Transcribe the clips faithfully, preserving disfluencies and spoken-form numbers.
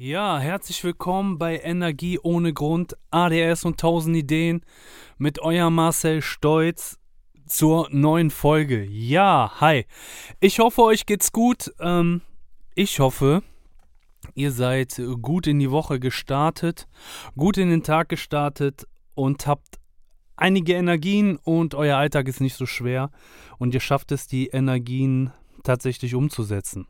Ja, herzlich willkommen bei Energie ohne Grund, A D S und tausend Ideen mit eurem Marcel Stolz zur neuen Folge. Ja, hi. Ich hoffe, euch geht's gut. Ähm, ich hoffe, ihr seid gut in die Woche gestartet, gut in den Tag gestartet und habt einige Energien und euer Alltag ist nicht so schwer und ihr schafft es, die Energien tatsächlich umzusetzen.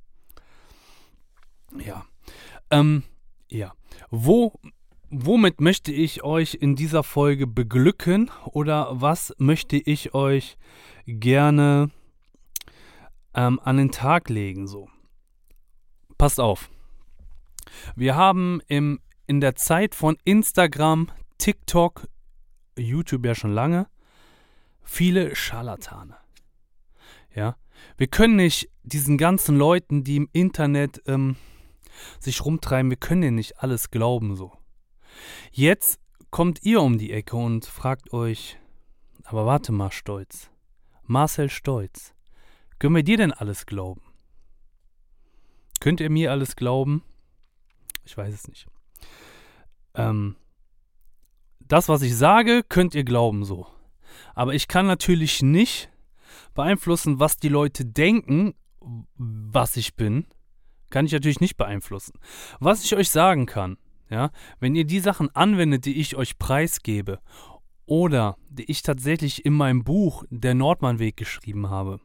Ja. Ähm, ja. Wo, womit möchte ich euch in dieser Folge beglücken oder was möchte ich euch gerne ähm, an den Tag legen? So. Passt auf. Wir haben im, in der Zeit von Instagram, TikTok, YouTube ja schon lange, viele Scharlatane. Ja. Wir können nicht diesen ganzen Leuten, die im Internet ähm, sich rumtreiben, wir können denen nicht alles glauben so. Jetzt kommt ihr um die Ecke und fragt euch, aber warte mal, Stolz, Marcel Stolz, können wir dir denn alles glauben? Könnt ihr mir alles glauben? Ich weiß es nicht. Ähm, das, was ich sage, könnt ihr glauben so. Aber ich kann natürlich nicht beeinflussen, was die Leute denken, was ich bin. Kann ich natürlich nicht beeinflussen. Was ich euch sagen kann, ja, wenn ihr die Sachen anwendet, die ich euch preisgebe oder die ich tatsächlich in meinem Buch Der Nordmann-Weg geschrieben habe,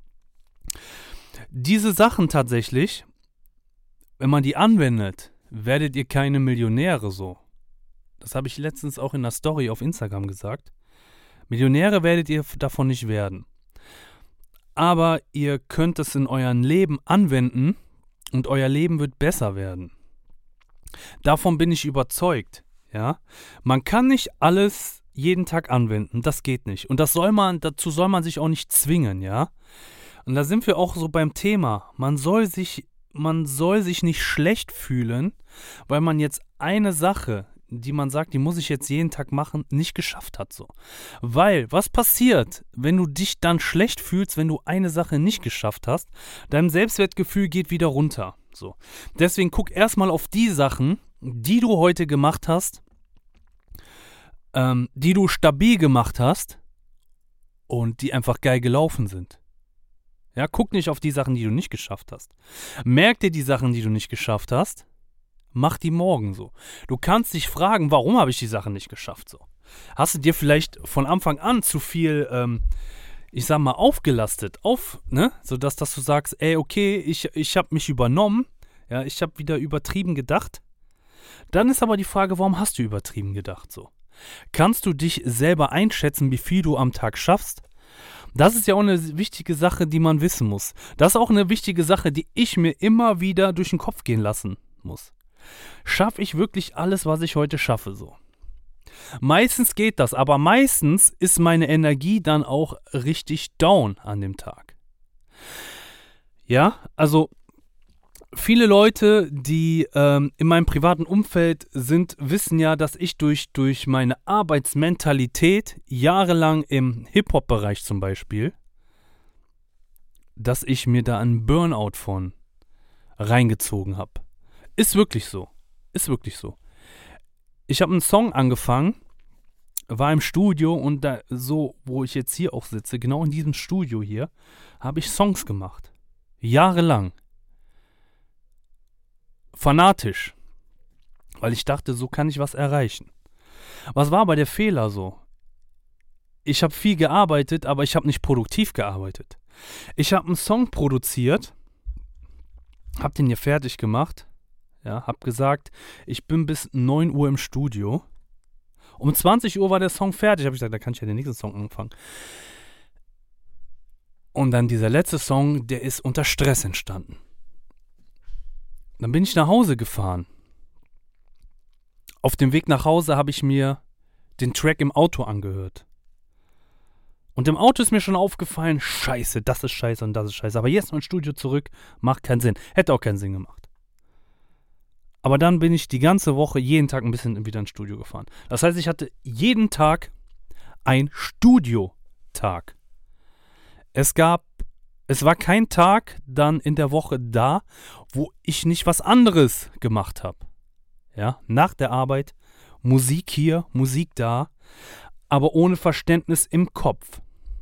diese Sachen tatsächlich, wenn man die anwendet, werdet ihr keine Millionäre so. Das habe ich letztens auch in der Story auf Instagram gesagt. Millionäre werdet ihr davon nicht werden. Aber ihr könnt es in eurem Leben anwenden, und euer Leben wird besser werden. Davon bin ich überzeugt. Ja? Man kann nicht alles jeden Tag anwenden. Das geht nicht. Und das soll man, dazu soll man sich auch nicht zwingen. Ja? Und da sind wir auch so beim Thema. Man soll sich, man soll sich nicht schlecht fühlen, weil man jetzt eine Sache, die man sagt, die muss ich jetzt jeden Tag machen, nicht geschafft hat. So. Weil, was passiert, wenn du dich dann schlecht fühlst, wenn du eine Sache nicht geschafft hast? Dein Selbstwertgefühl geht wieder runter. So. Deswegen guck erstmal auf die Sachen, die du heute gemacht hast, ähm, die du stabil gemacht hast und die einfach geil gelaufen sind. Ja, guck nicht auf die Sachen, die du nicht geschafft hast. Merk dir die Sachen, die du nicht geschafft hast. Mach die morgen so. Du kannst dich fragen, warum habe ich die Sachen nicht geschafft so. Hast du dir vielleicht von Anfang an zu viel, ähm, ich sag mal, aufgelastet, auf, ne, sodass dass du sagst, ey, okay, ich, ich habe mich übernommen, ja, ich habe wieder übertrieben gedacht. Dann ist aber die Frage, warum hast du übertrieben gedacht so? Kannst du dich selber einschätzen, wie viel du am Tag schaffst? Das ist ja auch eine wichtige Sache, die man wissen muss. Das ist auch eine wichtige Sache, die ich mir immer wieder durch den Kopf gehen lassen muss. Schaffe ich wirklich alles, was ich heute schaffe, so? Meistens geht das, aber meistens ist meine Energie dann auch richtig down an dem Tag. Ja, also viele Leute, die ähm, in meinem privaten Umfeld sind, wissen ja, dass ich durch, durch meine Arbeitsmentalität jahrelang im Hip-Hop-Bereich zum Beispiel, dass ich mir da einen Burnout von reingezogen habe. Ist wirklich so. Ist wirklich so. Ich habe einen Song angefangen, war im Studio und da, so, wo ich jetzt hier auch sitze, genau in diesem Studio hier, habe ich Songs gemacht. Jahrelang. Fanatisch. Weil ich dachte, so kann ich was erreichen. Was war aber der Fehler so? Ich habe viel gearbeitet, aber ich habe nicht produktiv gearbeitet. Ich habe einen Song produziert, habe den hier fertig gemacht. Ja, hab gesagt, ich bin bis neun Uhr im Studio. Um zwanzig Uhr war der Song fertig. Hab ich gesagt, da kann ich ja den nächsten Song anfangen. Und dann dieser letzte Song, der ist unter Stress entstanden. Dann bin ich nach Hause gefahren. Auf dem Weg nach Hause habe ich mir den Track im Auto angehört. Und im Auto ist mir schon aufgefallen, scheiße, das ist scheiße und das ist scheiße. Aber jetzt noch ins Studio zurück, macht keinen Sinn. Hätte auch keinen Sinn gemacht. Aber dann bin ich die ganze Woche jeden Tag ein bisschen wieder ins Studio gefahren. Das heißt, ich hatte jeden Tag einen Studiotag. Es gab es war kein Tag dann in der Woche da, wo ich nicht was anderes gemacht habe. Ja, nach der Arbeit, Musik hier, Musik da, aber ohne Verständnis im Kopf.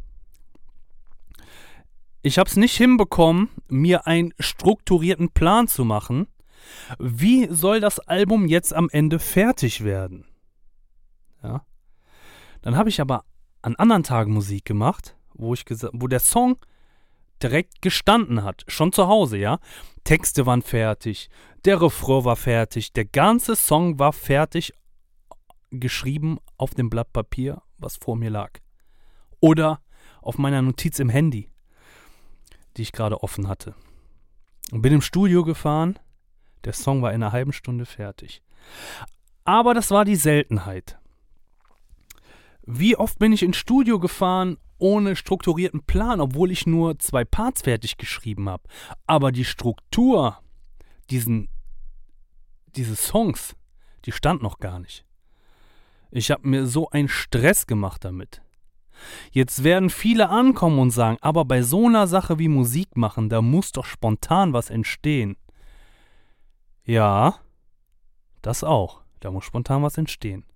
Ich habe es nicht hinbekommen, mir einen strukturierten Plan zu machen. Wie soll das Album jetzt am Ende fertig werden? Ja. Dann habe ich aber an anderen Tagen Musik gemacht, wo ich gesa- wo der Song direkt gestanden hat, schon zu Hause, ja. Texte waren fertig, der Refrain war fertig, der ganze Song war fertig geschrieben auf dem Blatt Papier, was vor mir lag. Oder auf meiner Notiz im Handy, die ich gerade offen hatte. Und bin im Studio gefahren, der Song war in einer halben Stunde fertig. Aber das war die Seltenheit. Wie oft bin ich ins Studio gefahren ohne strukturierten Plan, obwohl ich nur zwei Parts fertig geschrieben habe. Aber die Struktur diesen, diese Songs, die stand noch gar nicht. Ich habe mir so einen Stress gemacht damit. Jetzt werden viele ankommen und sagen, aber bei so einer Sache wie Musik machen, da muss doch spontan was entstehen. Ja, das auch. Da muss spontan was entstehen.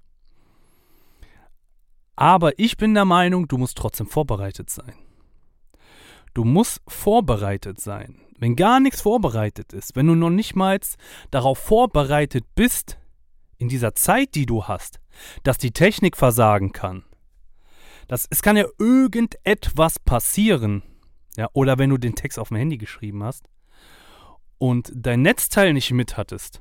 Aber ich bin der Meinung, du musst trotzdem vorbereitet sein. Du musst vorbereitet sein. Wenn gar nichts vorbereitet ist, wenn du noch nicht mal darauf vorbereitet bist, in dieser Zeit, die du hast, dass die Technik versagen kann. Das, es kann ja irgendetwas passieren. Ja, oder wenn du den Text auf dem Handy geschrieben hast und dein Netzteil nicht mit hattest.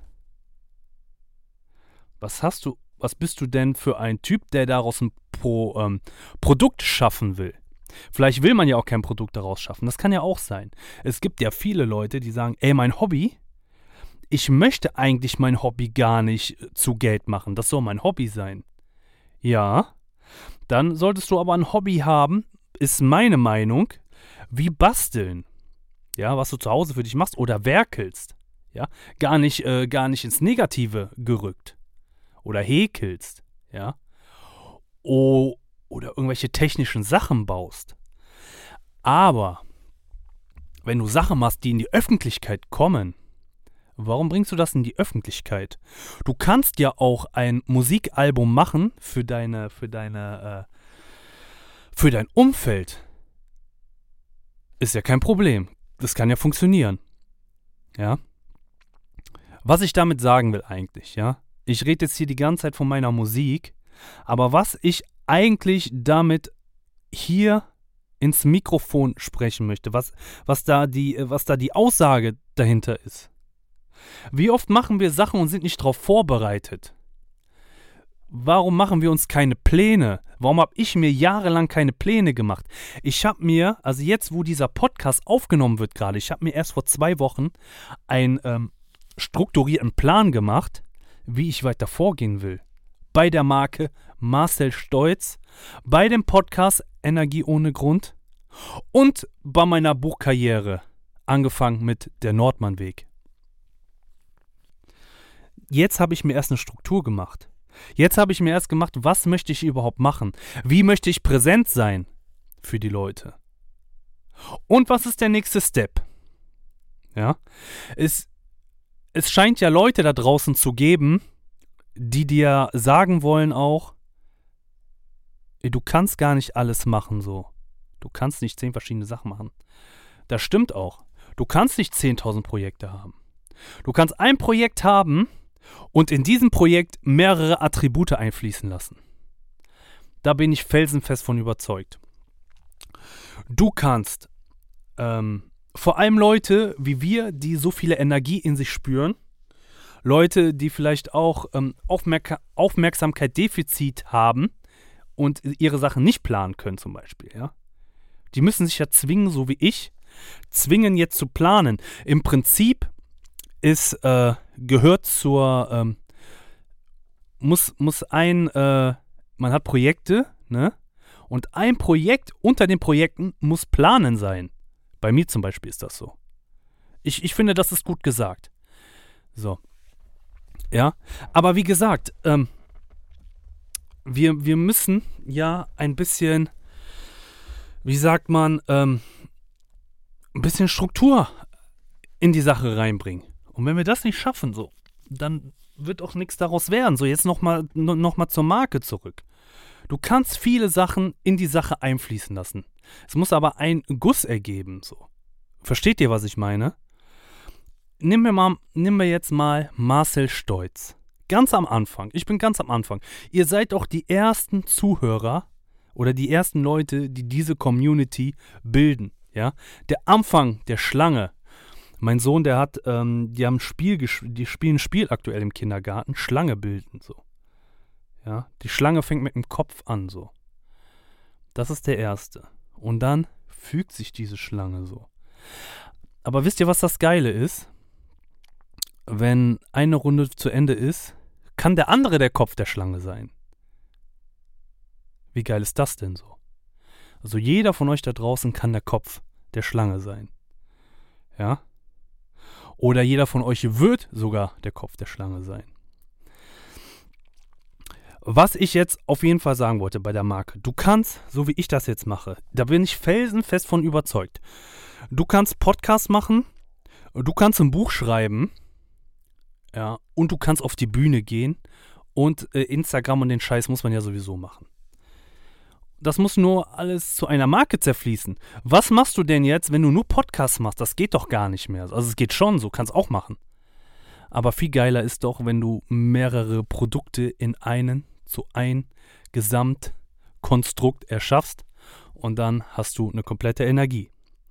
Was hast du, was bist du denn für ein Typ, der daraus ein Pro, ähm, Produkt schaffen will? Vielleicht will man ja auch kein Produkt daraus schaffen. Das kann ja auch sein. Es gibt ja viele Leute, die sagen, ey, mein Hobby, ich möchte eigentlich mein Hobby gar nicht zu Geld machen. Das soll mein Hobby sein. Ja, dann solltest du aber ein Hobby haben, ist meine Meinung, wie basteln. Ja, was du zu Hause für dich machst oder werkelst. Ja, gar nicht, äh, gar nicht ins Negative gerückt. Oder häkelst. Ja. O- oder irgendwelche technischen Sachen baust. Aber wenn du Sachen machst, die in die Öffentlichkeit kommen, warum bringst du das in die Öffentlichkeit? Du kannst ja auch ein Musikalbum machen für deine, für deine, äh, für dein Umfeld. Ist ja kein Problem. Das kann ja funktionieren. Ja. Was ich damit sagen will eigentlich, ja. Ich rede jetzt hier die ganze Zeit von meiner Musik, aber was ich eigentlich damit hier ins Mikrofon sprechen möchte, was, was, da die, was da die Aussage dahinter ist. Wie oft machen wir Sachen und sind nicht darauf vorbereitet? Warum machen wir uns keine Pläne? Warum habe ich mir jahrelang keine Pläne gemacht? Ich habe mir, also jetzt, wo dieser Podcast aufgenommen wird gerade, ich habe mir erst vor zwei Wochen einen ähm, strukturierten Plan gemacht, wie ich weiter vorgehen will. Bei der Marke Marcel Stolz, bei dem Podcast Energie ohne Grund und bei meiner Buchkarriere, angefangen mit der Nordmann-Weg. Jetzt habe ich mir erst eine Struktur gemacht. Jetzt habe ich mir erst gemacht, was möchte ich überhaupt machen? Wie möchte ich präsent sein für die Leute? Und was ist der nächste Step? Ja, es, es scheint ja Leute da draußen zu geben, die dir sagen wollen auch, du kannst gar nicht alles machen so. Du kannst nicht zehn verschiedene Sachen machen. Das stimmt auch. Du kannst nicht zehntausend Projekte haben. Du kannst ein Projekt haben und in diesem Projekt mehrere Attribute einfließen lassen. Da bin ich felsenfest von überzeugt. Du kannst ähm, vor allem Leute wie wir, die so viele Energie in sich spüren, Leute, die vielleicht auch ähm, Aufmerk- Aufmerksamkeit-Defizit haben und ihre Sachen nicht planen können zum Beispiel, ja. Die müssen sich ja zwingen, so wie ich, zwingen jetzt zu planen. Im Prinzip ist, äh, gehört zur, ähm, muss, muss ein, äh, man hat Projekte, ne? Und ein Projekt unter den Projekten muss planen sein. Bei mir zum Beispiel ist das so. Ich, ich finde, das ist gut gesagt. So. Ja, aber wie gesagt, ähm, wir, wir müssen ja ein bisschen, wie sagt man, ähm, ein bisschen Struktur in die Sache reinbringen. Und wenn wir das nicht schaffen, so, dann wird auch nichts daraus werden. So, jetzt nochmal noch mal zur Marke zurück. Du kannst viele Sachen in die Sache einfließen lassen. Es muss aber ein Guss ergeben, so. Versteht ihr, was ich meine? Nehmen wir, mal, nehmen wir jetzt mal Marcel Stolz. Ganz am Anfang. Ich bin ganz am Anfang. Ihr seid auch die ersten Zuhörer oder die ersten Leute, die diese Community bilden. Ja? Der Anfang der Schlange. Mein Sohn, der hat, ähm, die haben ein Spiel, die spielen ein Spiel aktuell im Kindergarten, Schlange bilden, so. Ja, die Schlange fängt mit dem Kopf an, so. Das ist der erste. Und dann fügt sich diese Schlange so. Aber wisst ihr, was das Geile ist? Wenn eine Runde zu Ende ist, kann der andere der Kopf der Schlange sein. Wie geil ist das denn so? Also jeder von euch da draußen kann der Kopf der Schlange sein. Ja? Oder jeder von euch wird sogar der Kopf der Schlange sein. Was ich jetzt auf jeden Fall sagen wollte bei der Marke, du kannst, so wie ich das jetzt mache, da bin ich felsenfest von überzeugt. Du kannst Podcast machen, du kannst ein Buch schreiben, ja, und du kannst auf die Bühne gehen und äh, Instagram und den Scheiß muss man ja sowieso machen. Das muss nur alles zu einer Marke zerfließen. Was machst du denn jetzt, wenn du nur Podcasts machst? Das geht doch gar nicht mehr. Also es geht schon, so kannst auch machen. Aber viel geiler ist doch, wenn du mehrere Produkte in einen zu ein Gesamtkonstrukt erschaffst und dann hast du eine komplette Energie.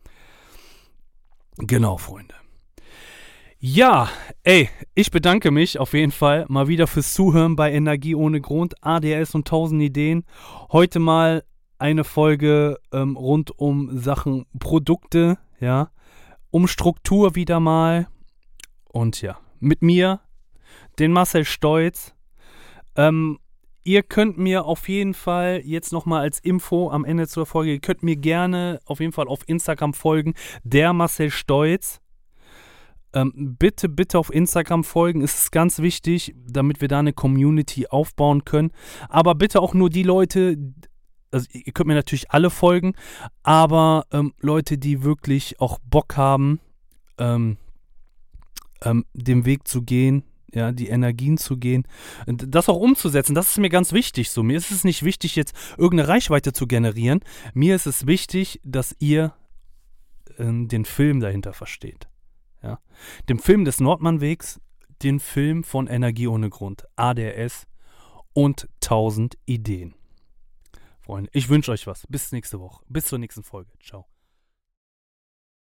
Genau, Freunde. Ja, ey, ich bedanke mich auf jeden Fall mal wieder fürs Zuhören bei Energie ohne Grund, A D S und tausend Ideen. Heute mal eine Folge ähm, rund um Sachen Produkte, ja, um Struktur wieder mal und ja, mit mir, den Marcel Stolz. Ähm, ihr könnt mir auf jeden Fall jetzt nochmal als Info am Ende zur Folge, ihr könnt mir gerne auf jeden Fall auf Instagram folgen, der Marcel Stolz. Ähm, bitte, bitte auf Instagram folgen, ist ganz wichtig, damit wir da eine Community aufbauen können. Aber bitte auch nur die Leute, also ihr könnt mir natürlich alle folgen, aber ähm, Leute, die wirklich auch Bock haben, ähm, ähm, den Weg zu gehen, ja, die Energien zu gehen, und das auch umzusetzen, das ist mir ganz wichtig. So, mir ist es nicht wichtig, jetzt irgendeine Reichweite zu generieren. Mir ist es wichtig, dass ihr äh, den Film dahinter versteht. Ja, dem Film des Nordmannwegs, den Film von Energie ohne Grund, A D S und tausend Ideen. Freunde, ich wünsche euch was. Bis nächste Woche. Bis zur nächsten Folge. Ciao.